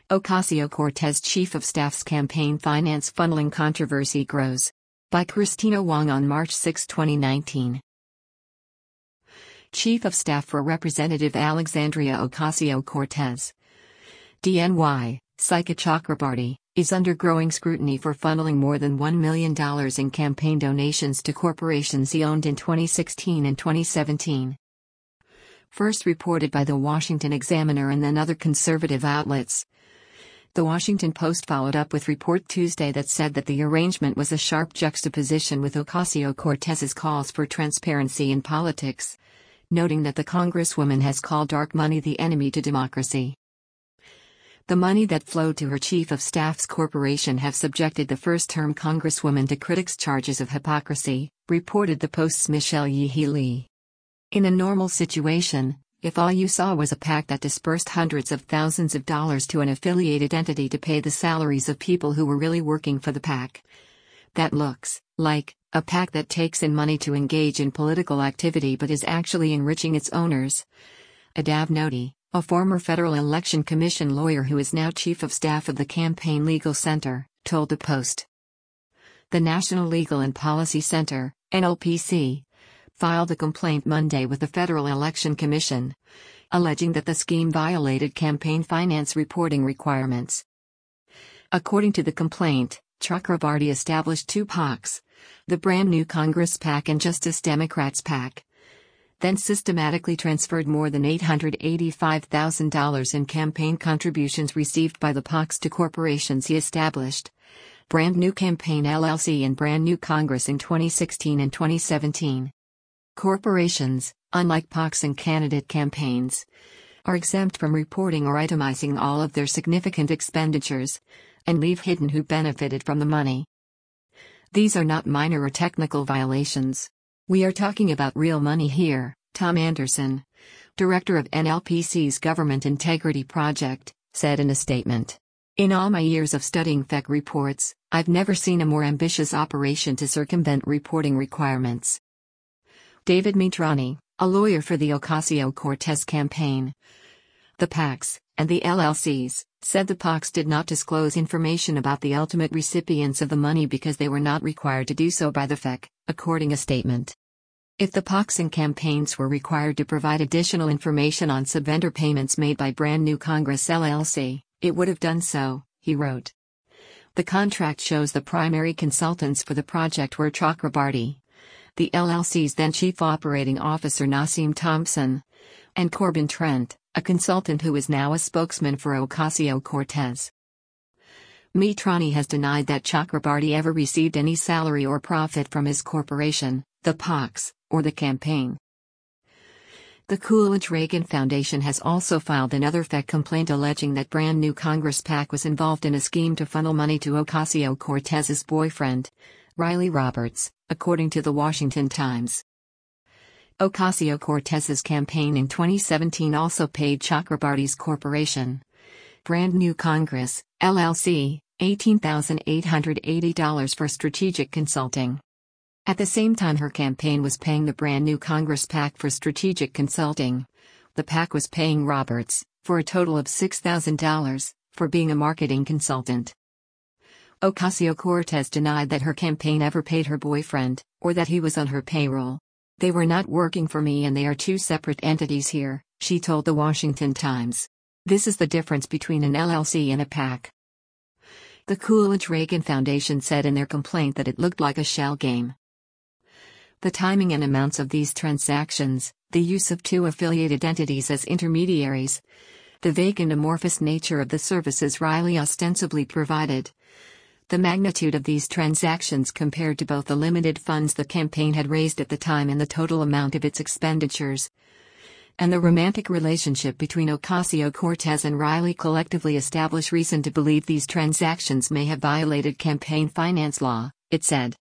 Ocasio-Cortez Chief of Staff's campaign finance funneling controversy grows. By Christina Wong on March 6, 2019. Chief of Staff for Representative Alexandria Ocasio-Cortez, DNY, Sika Chakrabarti, is under growing scrutiny for funneling more than $1 million in campaign donations to corporations he owned in 2016 and 2017. First reported by the Washington Examiner and then other conservative outlets, The Washington Post followed up with report Tuesday that said that the arrangement was a sharp juxtaposition with Ocasio-Cortez's calls for transparency in politics, noting that the Congresswoman has called dark money the enemy to democracy. The money that flowed to her chief of staff's corporation have subjected the first-term Congresswoman to critics' charges of hypocrisy, reported the Post's Michelle Yeehee Lee. In a normal situation, if all you saw was a PAC that dispersed hundreds of thousands of dollars to an affiliated entity to pay the salaries of people who were really working for the PAC, that looks like a PAC that takes in money to engage in political activity but is actually enriching its owners. Adav Noti, a former Federal Election Commission lawyer who is now chief of staff of the Campaign Legal Center, told the Post. The National Legal and Policy Center, NLPC, filed a complaint Monday with the Federal Election Commission, alleging that the scheme violated campaign finance reporting requirements. According to the complaint, Chakrabarti established two PACs, the Brand New Congress PAC and Justice Democrats PAC, then systematically transferred more than $885,000 in campaign contributions received by the PACs to corporations he established, Brand New Campaign LLC and Brand New Congress in 2016 and 2017. Corporations, unlike PACs and candidate campaigns, are exempt from reporting or itemizing all of their significant expenditures, and leave hidden who benefited from the money. These are not minor or technical violations. We are talking about real money here, Tom Anderson, director of NLPC's Government Integrity Project, said in a statement. In all my years of studying FEC reports, I've never seen a more ambitious operation to circumvent reporting requirements. David Mitrani, a lawyer for the Ocasio-Cortez campaign, the PACs, and the LLCs, said the PACs did not disclose information about the ultimate recipients of the money because they were not required to do so by the FEC, according to a statement. If the PACs and campaigns were required to provide additional information on subvendor payments made by Brand New Congress LLC, it would have done so, he wrote. The contract shows the primary consultants for the project were Chakrabarti, the LLC's then Chief Operating Officer Nassim Thompson, and Corbin Trent, a consultant who is now a spokesman for Ocasio-Cortez. Mitrani has denied that Chakrabarti ever received any salary or profit from his corporation, the PACs, or the campaign. The Coolidge-Reagan Foundation has also filed another FEC complaint alleging that Brand New Congress PAC was involved in a scheme to funnel money to Ocasio-Cortez's boyfriend, Riley Roberts, according to the Washington Times. Ocasio-Cortez's campaign in 2017 also paid Chakrabarti's corporation, Brand New Congress, LLC, $18,880 for strategic consulting. At the same time her campaign was paying the Brand New Congress PAC for strategic consulting, the PAC was paying Roberts, for a total of $6,000, for being a marketing consultant. Ocasio-Cortez denied that her campaign ever paid her boyfriend, or that he was on her payroll. They were not working for me and they are two separate entities here, she told the Washington Times. This is the difference between an LLC and a PAC. The Coolidge-Reagan Foundation said in their complaint that it looked like a shell game. The timing and amounts of these transactions, the use of two affiliated entities as intermediaries, the vague and amorphous nature of the services Riley ostensibly provided, the magnitude of these transactions compared to both the limited funds the campaign had raised at the time and the total amount of its expenditures, and the romantic relationship between Ocasio-Cortez and Riley collectively establish reason to believe these transactions may have violated campaign finance law, it said.